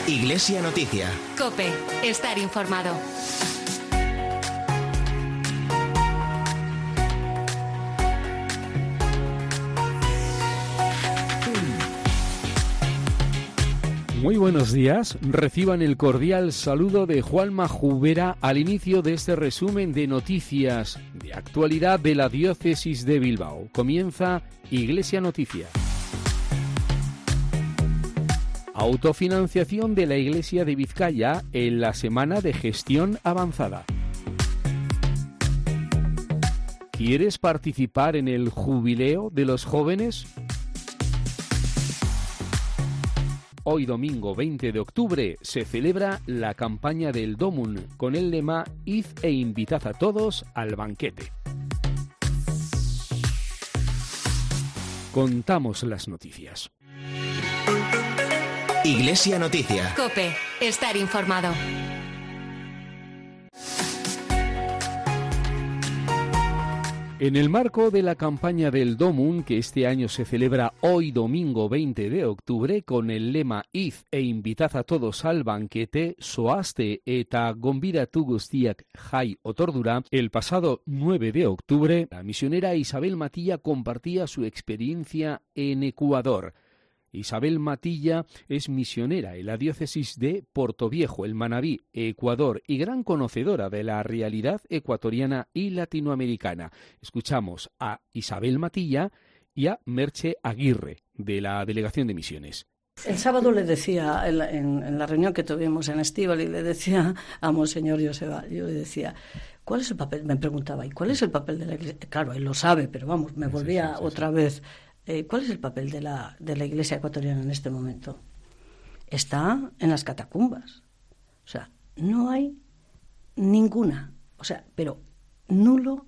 Iglesia Noticia. COPE. Estar informado. Muy buenos días, reciban el cordial saludo de Juanma Jubera al inicio de este resumen de noticias de actualidad de la Diócesis de Bilbao. Comienza Iglesia Noticia. Autofinanciación de la Iglesia de Vizcaya en la semana de gestión avanzada. ¿Quieres participar en el jubileo de los jóvenes? Hoy domingo 20 de octubre se celebra la campaña del Domum con el lema Id e invitad a todos al banquete. Contamos las noticias. Iglesia Noticia. COPE. Estar informado. En el marco de la campaña del Domum, que este año se celebra hoy domingo 20 de octubre, con el lema Id e invitad a todos al banquete, zoazte eta gonbidatu guztiak jai otordura, el pasado 9 de octubre, la misionera Isabel Matilla compartía su experiencia en Ecuador. Isabel Matilla es misionera en la diócesis de Portoviejo, el Manabí, Ecuador, y gran conocedora de la realidad ecuatoriana y latinoamericana. Escuchamos a Isabel Matilla y a Merche Aguirre, de la Delegación de Misiones. El sábado le decía, en la reunión que tuvimos en Estíbaliz, le decía a Monseñor Joseba, yo le decía, ¿cuál es el papel? Me preguntaba, ¿y cuál es el papel de la Iglesia? Claro, él lo sabe, pero vamos, me volvía otra vez. ¿Cuál es el papel de la Iglesia ecuatoriana en este momento? Está en las catacumbas. O sea, no hay ninguna, pero nula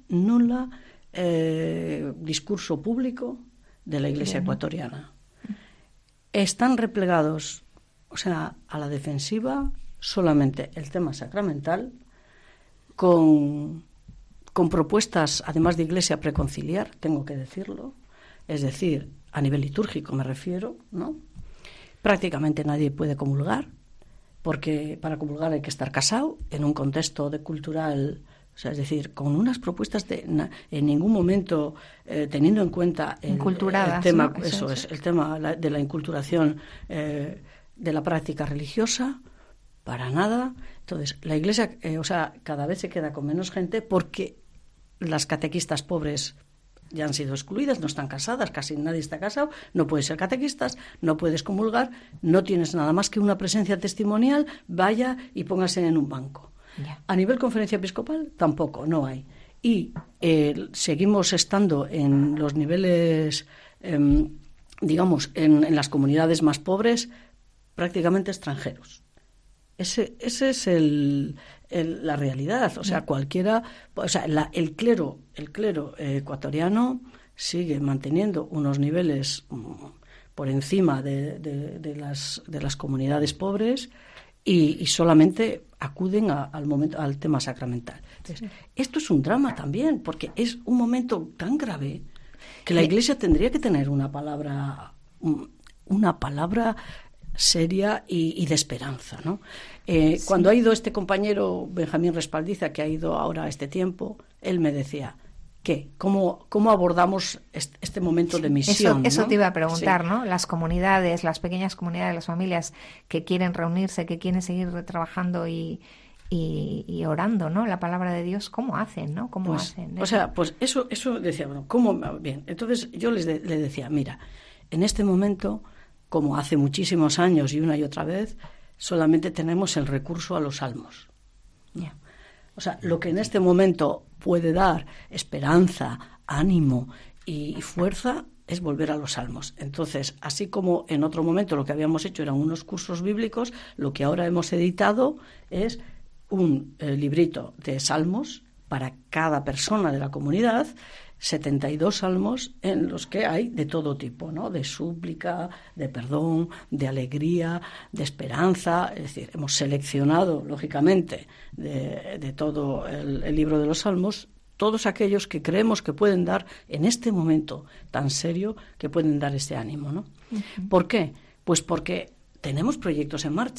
discurso público de la Iglesia ecuatoriana. Están replegados, a la defensiva, solamente el tema sacramental, con propuestas, además de Iglesia preconciliar, tengo que decirlo. Es decir, a nivel litúrgico me refiero, ¿no? Prácticamente nadie puede comulgar, porque para comulgar hay que estar casado en un contexto cultural, es decir, con unas propuestas en ningún momento teniendo en cuenta el tema, ¿no? Eso es el tema de la inculturación de la práctica religiosa, para nada. Entonces, la Iglesia, cada vez se queda con menos gente porque las catequistas pobres ya han sido excluidas, no están casadas, casi nadie está casado, no puedes ser catequistas, no puedes comulgar, no tienes nada más que una presencia testimonial, vaya y póngase en un banco. Yeah. A nivel conferencia episcopal tampoco, no hay. Y seguimos estando en los niveles, digamos, en las comunidades más pobres, prácticamente extranjeros. Ese es la realidad. Cualquiera, el clero ecuatoriano sigue manteniendo unos niveles por encima de las comunidades pobres y solamente acuden al tema sacramental. Entonces, esto es un drama también, porque es un momento tan grave que la Iglesia tendría que tener una palabra seria y de esperanza, ¿no? Cuando ha ido este compañero Benjamín Respaldiza, que ha ido ahora a este tiempo, él me decía, ¿cómo abordamos este momento de misión? Eso, ¿no? te iba a preguntar, ¿no? Las comunidades, las pequeñas comunidades, las familias que quieren reunirse, que quieren seguir trabajando y orando, ¿no? La palabra de Dios, ¿cómo hacen, no? ¿Cómo hacen? Eso decía, bueno, ¿cómo? Bien, entonces yo le decía, mira, en este momento, como hace muchísimos años y una y otra vez, solamente tenemos el recurso a los salmos. Yeah. Lo que en este momento puede dar esperanza, ánimo y fuerza es volver a los salmos. Entonces, así como en otro momento lo que habíamos hecho eran unos cursos bíblicos, lo que ahora hemos editado es un librito de salmos para cada persona de la comunidad, 72 salmos en los que hay de todo tipo, ¿no? De súplica, de perdón, de alegría, de esperanza. Es decir, hemos seleccionado, lógicamente, de todo el libro de los salmos, todos aquellos que creemos que pueden dar, en este momento tan serio, que pueden dar este ánimo, ¿no? Uh-huh. ¿Por qué? Pues porque tenemos proyectos en marcha.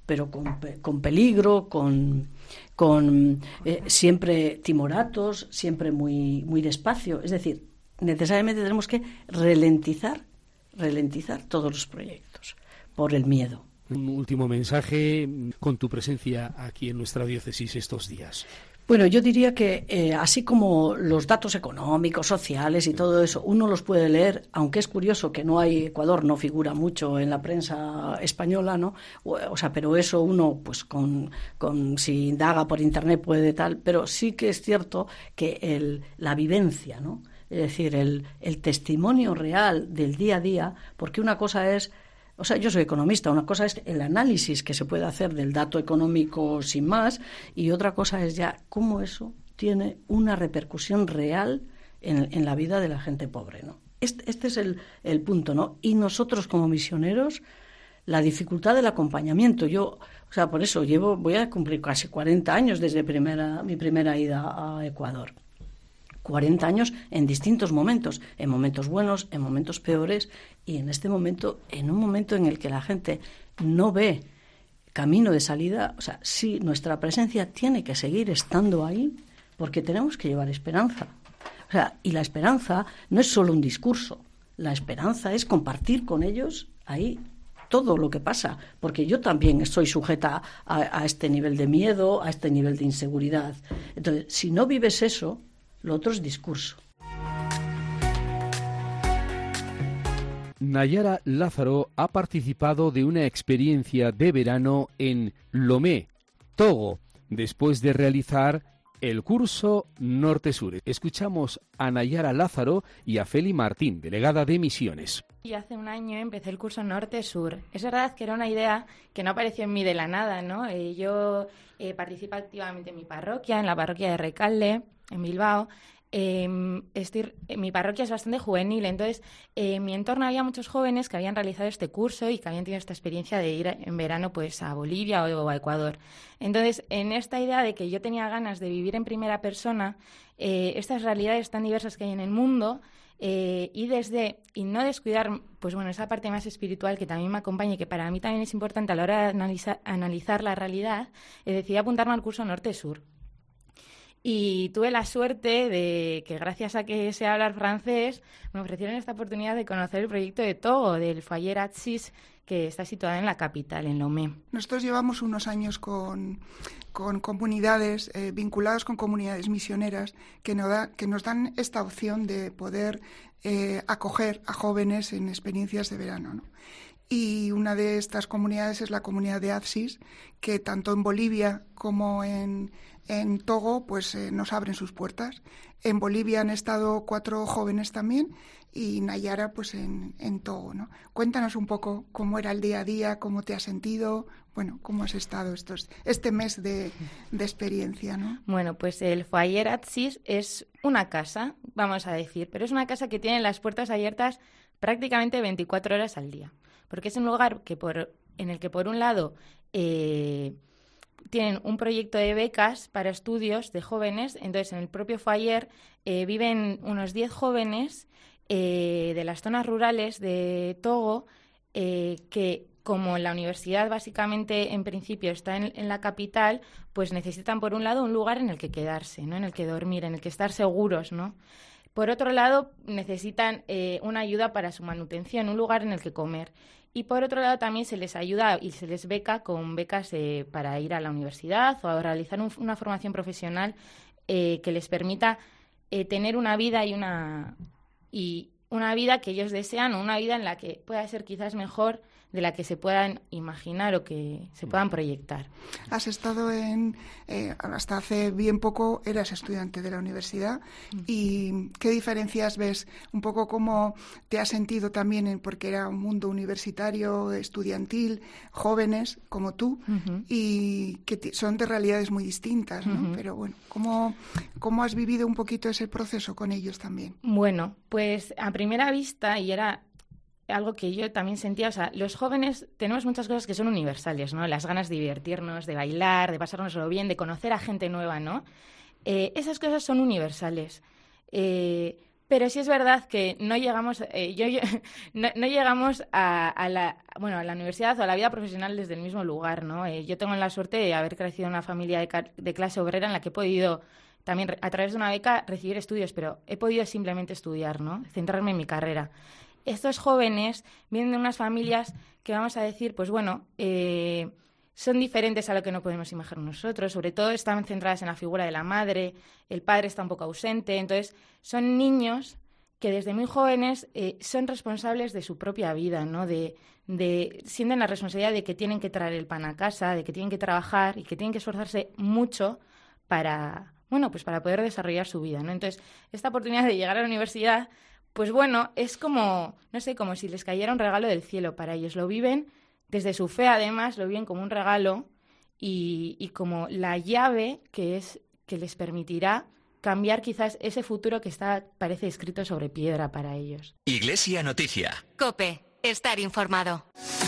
pero con peligro, con siempre timoratos, siempre muy, muy despacio. Es decir, necesariamente tenemos que ralentizar todos los proyectos por el miedo. Un último mensaje con tu presencia aquí en nuestra diócesis estos días. Bueno, yo diría que así como los datos económicos, sociales y todo eso, uno los puede leer, aunque es curioso que Ecuador no figura mucho en la prensa española, ¿no? O sea, pero eso uno, pues si indaga por internet puede tal, pero sí que es cierto que la vivencia, ¿no? Es decir, el testimonio real del día a día, porque una cosa es... O sea, yo soy economista, una cosa es el análisis que se puede hacer del dato económico sin más, y otra cosa es ya cómo eso tiene una repercusión real en la vida de la gente pobre, ¿no? Este es el punto, ¿no? Y nosotros como misioneros, la dificultad del acompañamiento. Por eso voy a cumplir casi 40 años desde mi primera ida a Ecuador. 40 años en distintos momentos, en momentos buenos, en momentos peores, y en este momento, en un momento en el que la gente no ve camino de salida, o sea, sí, nuestra presencia tiene que seguir estando ahí, porque tenemos que llevar esperanza. O sea, y la esperanza no es solo un discurso, la esperanza es compartir con ellos ahí todo lo que pasa, porque yo también estoy sujeta a este nivel de miedo, a este nivel de inseguridad. Entonces, si no vives eso, lo otro es discurso. Nayara Lázaro ha participado de una experiencia de verano en Lomé, Togo, después de realizar el curso Norte-Sur. Escuchamos a Nayara Lázaro y a Feli Martín, delegada de Misiones. Y hace un año empecé el curso Norte-Sur. Es verdad que era una idea que no apareció en mí de la nada, ¿no? Yo participo activamente en mi parroquia, en la parroquia de Recalde, en Bilbao. Mi parroquia es bastante juvenil, entonces en mi entorno había muchos jóvenes que habían realizado este curso y que habían tenido esta experiencia de ir en verano pues a Bolivia o a Ecuador. Entonces, en esta idea de que yo tenía ganas de vivir en primera persona estas realidades tan diversas que hay en el mundo, y no descuidar pues bueno, esa parte más espiritual que también me acompaña y que para mí también es importante a la hora de analizar la realidad, decidí apuntarme al curso Norte-Sur. Y tuve la suerte de que, gracias a que sé hablar francés, me ofrecieron esta oportunidad de conocer el proyecto de Togo, del Foyer Atsis, que está situado en la capital, en Lomé. Nosotros llevamos unos años con comunidades, vinculados con comunidades misioneras, que nos dan esta opción de poder acoger a jóvenes en experiencias de verano, ¿no? Y una de estas comunidades es la comunidad de Atsis, que tanto en Bolivia como en Togo pues nos abren sus puertas. En Bolivia han estado 4 jóvenes también y Nayara pues en Togo, ¿no? Cuéntanos un poco cómo era el día a día, cómo te has sentido, bueno, cómo has estado este mes de experiencia, ¿no? Bueno, pues el Foyer Atsis es una casa, vamos a decir, pero es una casa que tiene las puertas abiertas prácticamente 24 horas al día, porque es un lugar en el que por un lado tienen un proyecto de becas para estudios de jóvenes. Entonces en el propio Foyer viven unos 10 jóvenes de las zonas rurales de Togo que, como la universidad básicamente en principio está en la capital, pues necesitan por un lado un lugar en el que quedarse, ¿no? En el que dormir, en el que estar seguros, ¿no? Por otro lado, necesitan una ayuda para su manutención, un lugar en el que comer. Y por otro lado, también se les ayuda y se les beca con becas para ir a la universidad o a realizar una formación profesional que les permita tener una vida y una vida que ellos desean, o una vida en la que pueda ser quizás mejor de la que se puedan imaginar o que se puedan proyectar. Has estado hasta hace bien poco eras estudiante de la universidad. ¿Y qué diferencias ves? Un poco cómo te has sentido también, porque era un mundo universitario, estudiantil, jóvenes como tú, y que son de realidades muy distintas, ¿no? Pero bueno, ¿cómo has vivido un poquito ese proceso con ellos también? Bueno, pues a primera vista, y era algo que yo también sentía, o sea, los jóvenes tenemos muchas cosas que son universales, ¿no? Las ganas de divertirnos, de bailar, de pasárnoslo bien, de conocer a gente nueva, ¿no? Esas cosas son universales. Pero sí es verdad que no llegamos, no llegamos a la universidad o a la vida profesional desde el mismo lugar, ¿no? Yo tengo la suerte de haber crecido en una familia de clase obrera en la que he podido también, a través de una beca, recibir estudios, pero he podido simplemente estudiar, ¿no? Centrarme en mi carrera. Estos jóvenes vienen de unas familias que, vamos a decir, pues bueno, son diferentes a lo que no podemos imaginar nosotros. Sobre todo están centradas en la figura de la madre, el padre está un poco ausente. Entonces, son niños que desde muy jóvenes son responsables de su propia vida, ¿no? Sienten la responsabilidad de que tienen que traer el pan a casa, de que tienen que trabajar y que tienen que esforzarse mucho para poder desarrollar su vida, ¿no? Entonces, esta oportunidad de llegar a la universidad, pues bueno, es como, no sé, como si les cayera un regalo del cielo para ellos. Lo viven desde su fe, además, lo viven como un regalo y como la llave que les permitirá cambiar quizás ese futuro que parece escrito sobre piedra para ellos. Iglesia Noticia. COPE. Estar informado.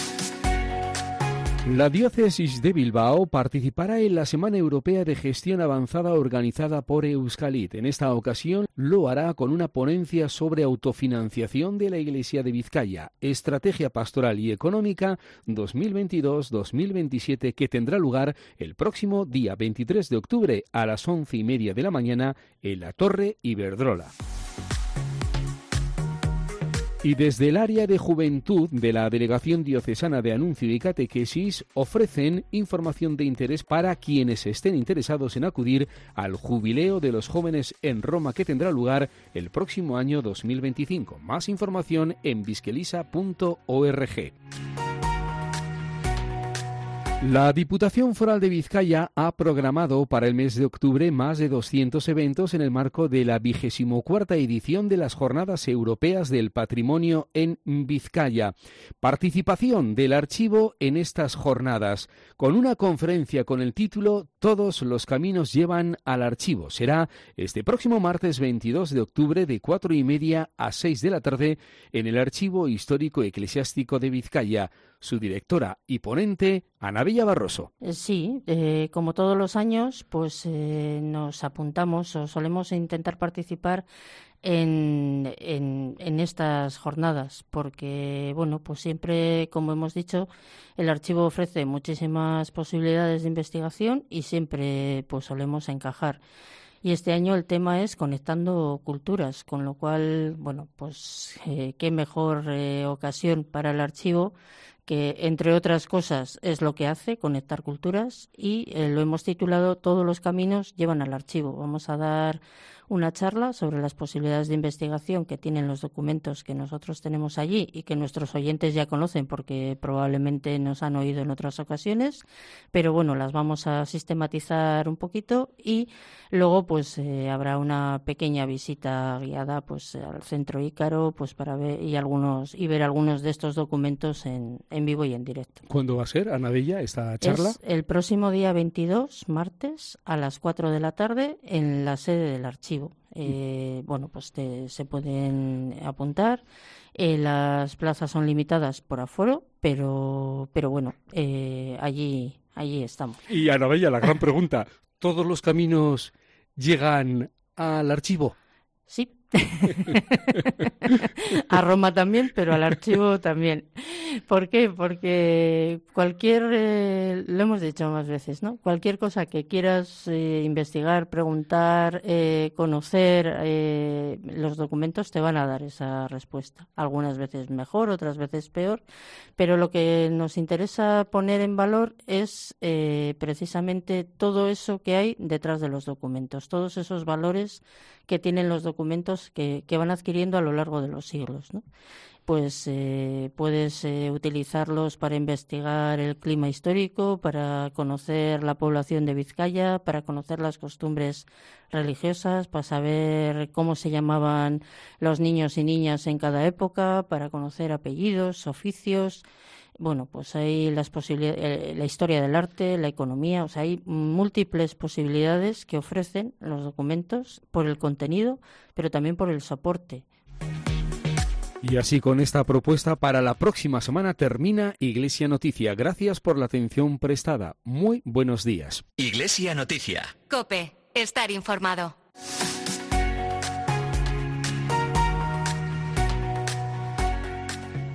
La Diócesis de Bilbao participará en la Semana Europea de Gestión Avanzada organizada por Euskalit. En esta ocasión lo hará con una ponencia sobre autofinanciación de la Iglesia de Vizcaya, Estrategia Pastoral y Económica 2022-2027, que tendrá lugar el próximo día 23 de octubre a las 11:30 de la mañana en la Torre Iberdrola. Y desde el área de juventud de la Delegación Diocesana de Anuncio y Catequesis ofrecen información de interés para quienes estén interesados en acudir al Jubileo de los Jóvenes en Roma, que tendrá lugar el próximo año 2025. Más información en viskelisa.org. La Diputación Foral de Vizcaya ha programado para el mes de octubre más de 200 eventos en el marco de la 24ª edición de las Jornadas Europeas del Patrimonio en Vizcaya. Participación del archivo en estas jornadas, con una conferencia con el título Todos los caminos llevan al archivo. Será este próximo martes 22 de octubre de 4:30 a 6 de la tarde en el Archivo Histórico Eclesiástico de Vizcaya. Su directora y ponente, Ana Bella Barroso. Sí, como todos los años, pues nos apuntamos o solemos intentar participar en estas jornadas, porque, bueno, pues siempre, como hemos dicho, el archivo ofrece muchísimas posibilidades de investigación y siempre pues solemos encajar. Y este año el tema es conectando culturas, con lo cual, bueno, pues qué mejor ocasión para el archivo, que entre otras cosas es lo que hace, conectar culturas, y lo hemos titulado Todos los caminos llevan al archivo. Vamos a dar una charla sobre las posibilidades de investigación que tienen los documentos que nosotros tenemos allí y que nuestros oyentes ya conocen porque probablemente nos han oído en otras ocasiones, pero bueno, las vamos a sistematizar un poquito y luego pues habrá una pequeña visita guiada pues al Centro Ícaro pues para ver ver algunos de estos documentos en vivo y en directo. ¿Cuándo va a ser, Ana Bella, esta charla? Es el próximo día 22, martes, a las 4 de la tarde en la sede del archivo. Bueno, pues se pueden apuntar. Las plazas son limitadas por aforo, pero bueno, allí estamos. Y Ana Bella, la gran pregunta, ¿todos los caminos llegan al archivo? Sí. A Roma también, pero al archivo también. ¿Por qué? Porque lo hemos dicho más veces, ¿no? Cualquier cosa que quieras investigar, preguntar, conocer, los documentos te van a dar esa respuesta. Algunas veces mejor, otras veces peor, pero lo que nos interesa poner en valor es precisamente todo eso que hay detrás de los documentos, todos esos valores que tienen los documentos que van adquiriendo a lo largo de los siglos, ¿no? Pues puedes utilizarlos para investigar el clima histórico, para conocer la población de Vizcaya, para conocer las costumbres religiosas, para saber cómo se llamaban los niños y niñas en cada época, para conocer apellidos, oficios. Bueno, pues hay las posibilidades, la historia del arte, la economía, o sea, hay múltiples posibilidades que ofrecen los documentos por el contenido, pero también por el soporte. Y así con esta propuesta para la próxima semana termina Iglesia Noticia. Gracias por la atención prestada. Muy buenos días. Iglesia Noticia. COPE. Estar informado.